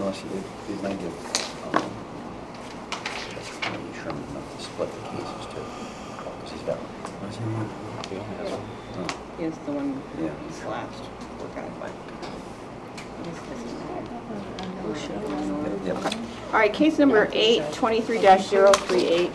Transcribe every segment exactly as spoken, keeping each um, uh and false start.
unless you, you might give, um, maybe Sherman enough to split the cases too. Because he's got, what is he on? He only has one. Oh. He's the one Yeah. he's last. Okay. Yep. All right, case number eight, twenty-three dash zero three eight.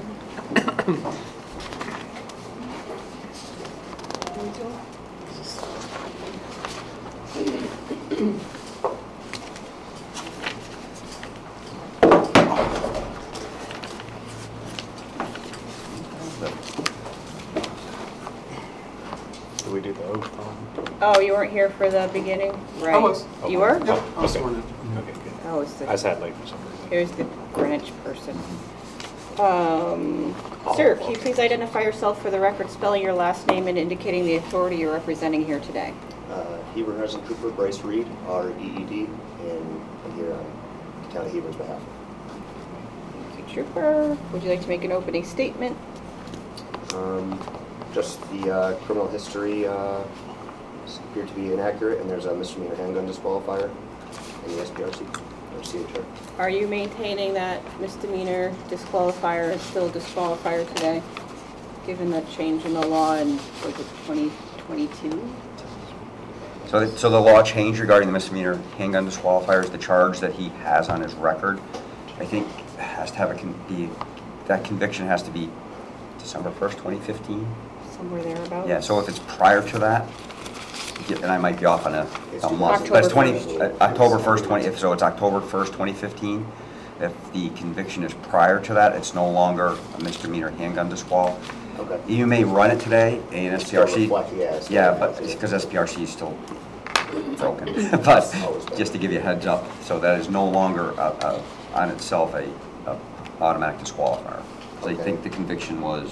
Did we do the oath on? Oh, you weren't here for the beginning? Right. I was. You were? Yep, I was Okay. sworn in. Okay, good. Oh, it's I just the, had late for some reason. here's the Greenwich person. Um, sir, can you please identify yourself for the record, spelling your last name and indicating the authority you're representing here today? Uh, Hebron Resident Trooper Bryce Reed, R E E D, and I'm here on the Town of Hebron's behalf. Thank you, Trooper. Would you like to make an opening statement? Um, just the uh, criminal history uh, appeared to be inaccurate, and there's a misdemeanor handgun disqualifier in the S P R C, or C H R. Are you maintaining that misdemeanor disqualifier is still a disqualifier today, given the change in the law in, was it twenty twenty-two? So, the- so the law changed regarding the misdemeanor handgun disqualifiers, the charge that he has on his record, I think has to have a, con- be, that conviction has to be December first, twenty fifteen? Somewhere thereabouts? Yeah, so if it's prior to that, yeah, and I might be off on a, a month, but it's October twenty, first. uh, October first, twenty, if, so it's October first, twenty fifteen. If the conviction is prior to that, it's no longer a misdemeanor handgun disqual. Okay. You may run it today in S P R C. Still reflect, yeah, it's still Yeah, but reflected. it's because S P R C is still broken. But just to give you a heads up, so that is no longer a, a, on itself a, a automatic disqualifier. So I Okay. think the conviction was,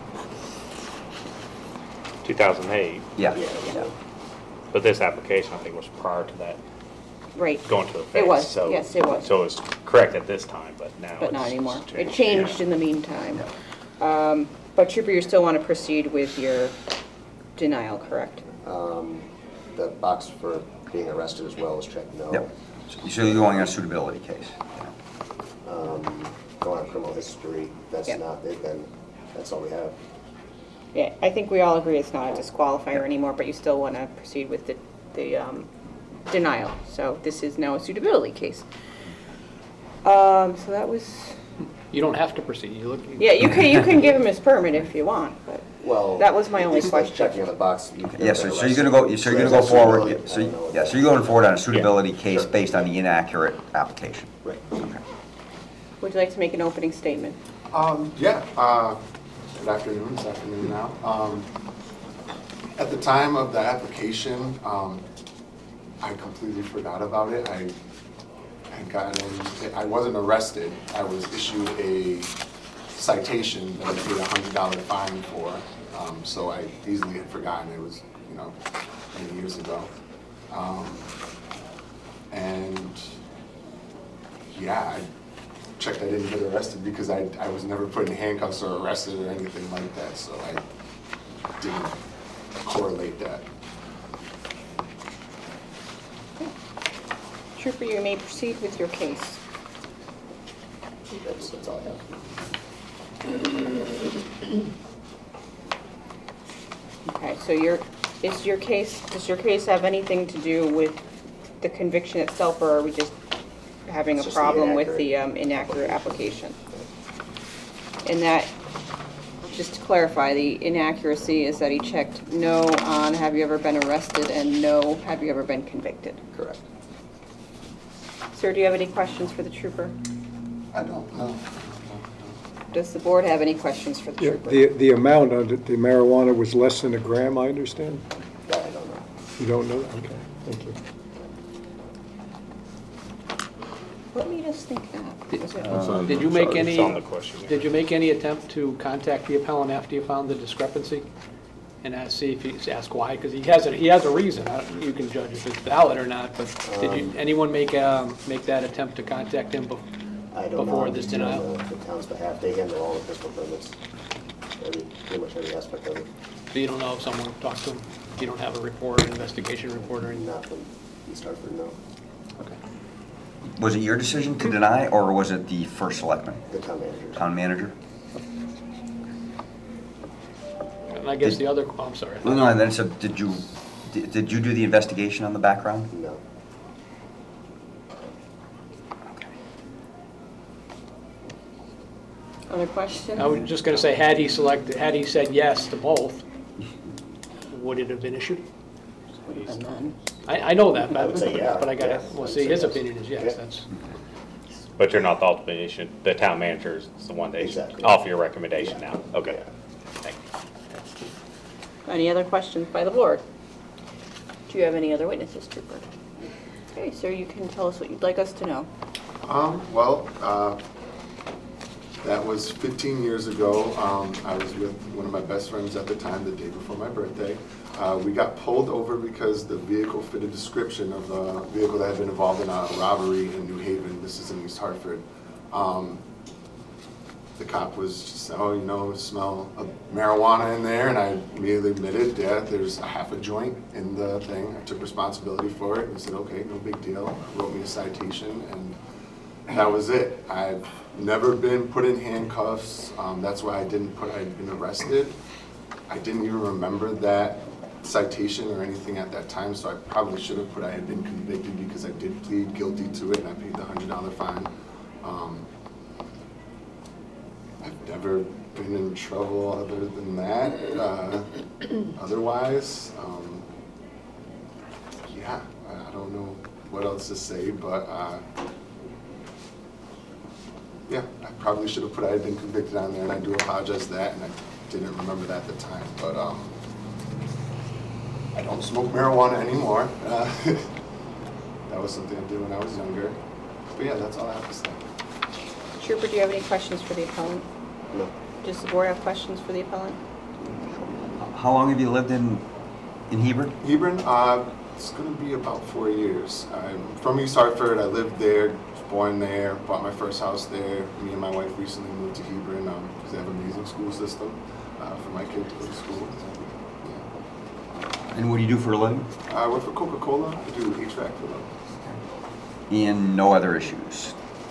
two thousand eight, yeah, Yeah. yeah. but this application, I think, was prior to that Right, going to effect. It was, so- yes, it was. So it's correct at this time, but now but not it's anymore. It changed. changed Yeah. in the meantime. Um, But Trooper, you still want to proceed with your denial, correct? Um, the box for being arrested as well was checked no. Yep. So you're going on a suitability case. Um, going on criminal history, that's Yep. not, they've been, that's all we have. Yeah, I think we all agree it's not a disqualifier anymore, but you still want to proceed with the, the um, denial. So this is now a suitability case. Um, So that was, You don't have to proceed. You look. yeah, you can, you can give him his permit if you want, but Well. that was my only it's like question. Checking on the box. you've Yeah, never so, been so you're gonna go, arrested. so you're gonna Is go that forward, suitability? yeah, so, I don't you- know what yeah, that so you're going forward on a is. suitability case Sure. based on the inaccurate application. Right. Would you like to make an opening statement? Um, yeah, uh, good afternoon, it's afternoon now. Um, at the time of the application, um, I completely forgot about it. I had gotten, I wasn't arrested. I was issued a citation that I paid a hundred dollar fine for. Um, so I easily had forgotten. It was, you know, many years ago. Um, and yeah, I checked I didn't get arrested because I, I was never put in handcuffs or arrested or anything like that, so I didn't correlate that. Trooper, you may proceed with your case. That's, that's all I have. Okay, so your, is your case, does your case have anything to do with the conviction itself, or are we just having a It's just the problem with the inaccurate um, inaccurate application? And that, just to clarify, the inaccuracy is that he checked no on have you ever been arrested and no have you ever been convicted. Correct. Sir, do you have any questions for the trooper? I don't know. Does the board have any questions for the Yeah, trooper? the, the amount of the the marijuana was less than a gram, I understand? That I don't know. You don't know? Okay, thank you. What made us think that? Was it- Um, Did you make Sorry, any, it's on the question, yeah. did you make any attempt to contact the appellant after you found the discrepancy? And ask, see if he's, ask why, because he has a, he has a reason. I don't- You can judge if it's valid or not, but did you, anyone make, um, make that attempt to contact him bef- I don't know. before I'm this just here on denial? The the town's behalf, they handle all the pistol permits, every, pretty much every aspect of it, So you don't know if someone talked to him? You don't have a report, an investigation report or anything? not from East Hartford, no. Okay. was it your decision to deny, or was it the first selectman, The town manager. town manager? And I guess Did- the other, oh, I'm sorry. Well, no, and then, so did you, did did you do the investigation on the background? No. Okay. Other questions? I was just gonna say, had he selected, had he said yes to both, would it have been issued? And then, I, I know that, I would but, say yeah. but I gotta, Yeah, well, I'd see, say his yes. opinion is yes, Yeah. that's, But you're not the ultimate issue, the town manager is the one that should Exactly. offer your recommendation now. Okay. Thank you. any other questions by the board? Do you have any other witnesses, Trooper? Okay, sir, you can tell us what you'd like us to know. Um, well, uh, that was fifteen years ago. Um, I was with one of my best friends at the time, the day before my birthday. Uh, we got pulled over because the vehicle fit a description of a vehicle that had been involved in a robbery in New Haven. This is in East Hartford. Um, the cop was just, oh, you know, smell of marijuana in there, and I immediately admitted, yeah, there's a half a joint in the thing. I took responsibility for it, and he said, okay, no big deal. Wrote me a citation, and that was it. I've never been put in handcuffs. Um, that's why I didn't put, I'd been arrested. I didn't even remember that citation or anything at that time, so I probably should have put I had been convicted because I did plead guilty to it and I paid the hundred dollar fine. Um, I've never been in trouble other than that. Uh, otherwise, um, yeah, I I don't know what else to say, but uh, yeah, I probably should have put I had been convicted on there, and I do apologize for that, and I didn't remember that at the time, but um, I don't smoke marijuana anymore. Uh, that was something I did when I was younger. But yeah, that's all I have to say. Trooper, do you have any questions for the appellant? No. Does the board have questions for the appellant? How long have you lived in, in Hebron? Hebron, uh, it's gonna be about four years. I'm from East Hartford. I lived there, was born there, bought my first house there. Me and my wife recently moved to Hebron because they have an amazing school system uh, for my kid to go to school. And what do you do for a living? I work for Coca-Cola. I do H V A C for them. And no other issues?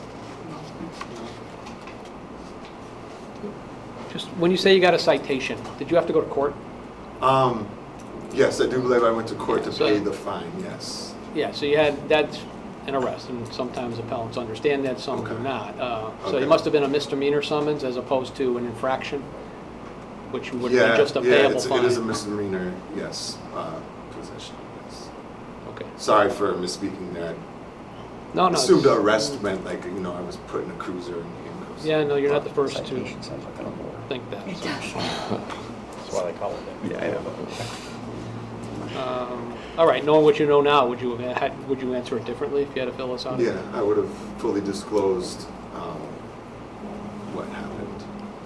just, when you say you got a citation, did you have to go to court? Um, yes, I do believe I went to court to So- pay the fine, yes. Yeah, so you had, that's an arrest, and sometimes appellants understand that, some do Okay. not. Uh, So Okay. it must have been a misdemeanor summons as opposed to an infraction, which would have Yeah, been just a yeah, payable it's- fine. it is a misdemeanor, yes, uh, possession, yes. Okay. Sorry for misspeaking there. No, I no. assumed it's- arrest meant like, you know, I was put in a cruiser and handcuffs. Yeah, no, you're not the first to Citation sounds like an award. think that. so. That's why they call it that. Yeah, I know. Um, All right, knowing what you know now, would you have had, would you answer it differently if you had to fill us out? Yeah, I would have fully disclosed, um, what happened.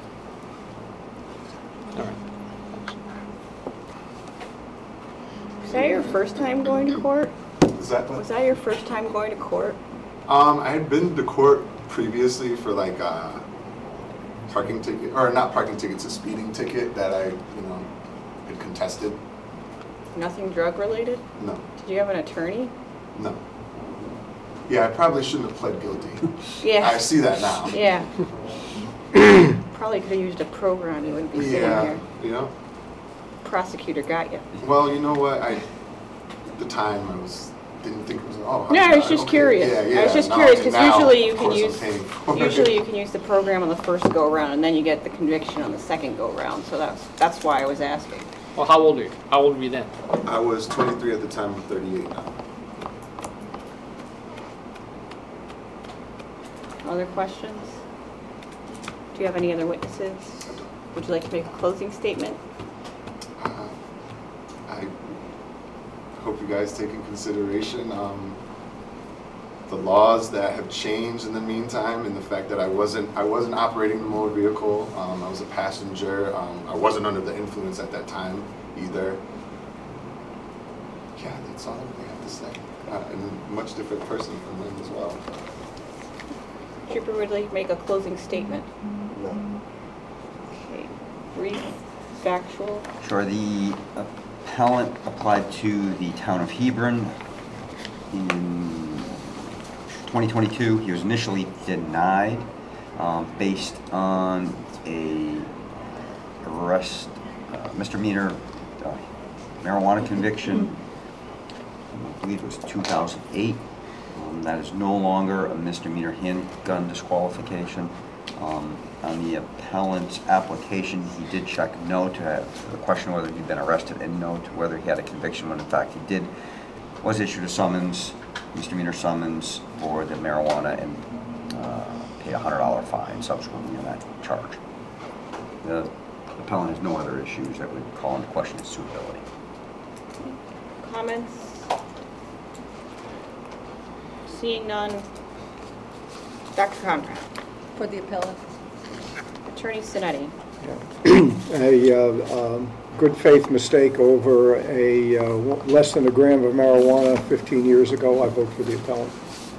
All right. Was that your first time going to court? Is that what? Was that your first time going to court? Um, I had been to court previously for like a parking ticket, or not parking tickets, a speeding ticket that I, you know, had contested. Nothing drug related? No, Did you have an attorney? no. Yeah, I probably shouldn't have pled guilty. Yeah. I see that now. Yeah. Probably could have used a program, you wouldn't be sitting Yeah, here. you know? Prosecutor got you. Well, you know what, I, at the time, I was, didn't think it was, oh. No, I was God, just okay, curious. yeah, I was yeah, just now- curious, because now, usually you of can course I'm use, paying for it. usually you can use the program on the first go-around, and then you get the conviction on the second go-round, so that's, that's why I was asking. Well, how old are you? How old were you then? I was twenty-three at the time, I'm thirty-eight now. Other questions? Do you have any other witnesses? Would you like to make a closing statement? Uh, I hope you guys take in consideration um, the laws that have changed in the meantime, and the fact that I wasn't I wasn't operating the motor vehicle. Um, I was a passenger. Um, I wasn't under the influence at that time either. Yeah, that's all I really have to say. Uh, and a much different person from them as well. Trooper would like to make a closing statement. No. Okay. Brief, factual. Sure, the appellant applied to the town of Hebron in twenty twenty-two, he was initially denied um, based on a arrest, uh, misdemeanor uh, marijuana conviction. I believe it was two thousand eight. Um, that is no longer a misdemeanor handgun disqualification. Um, on the appellant's application, he did check no to have, the question whether he'd been arrested and no to whether he had a conviction when in fact he did, was issued a summons, misdemeanor summons for the marijuana and uh, paid a one hundred dollar fine subsequently on that charge. The appellant has no other issues that would call into question his suitability. Comments? Seeing none. Doctor Conrad. For the appellant. Attorney Sinetti. A uh, um, good faith mistake over a uh, less than a gram of marijuana fifteen years ago. I vote for the appellant.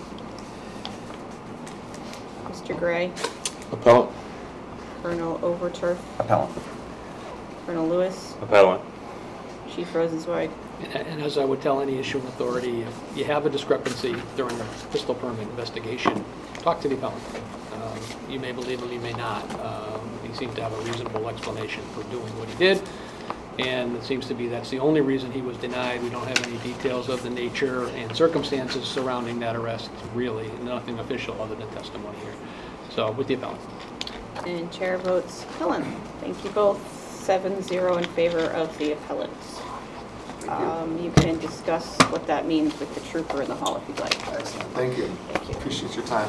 Mister Gray. Appellant. Colonel Overturf. Appellant. Colonel Lewis. Appellant. Chief Rosenzweig. And and as I would tell any issuing authority, if you have a discrepancy during a pistol permit investigation, talk to the appellant. Um, You may believe him, you may not. Um, He seemed to have a reasonable explanation for doing what he did, and it seems to be that's the only reason he was denied. We don't have any details of the nature and circumstances surrounding that arrest, really, nothing official other than testimony here. So, with the appellant. And chair votes appellant. Thank you both. Seven zero in favor of the appellant. Um, you can discuss what that means with the trooper in the hall if you'd like. Excellent, thank you. Thank you. Appreciate your time.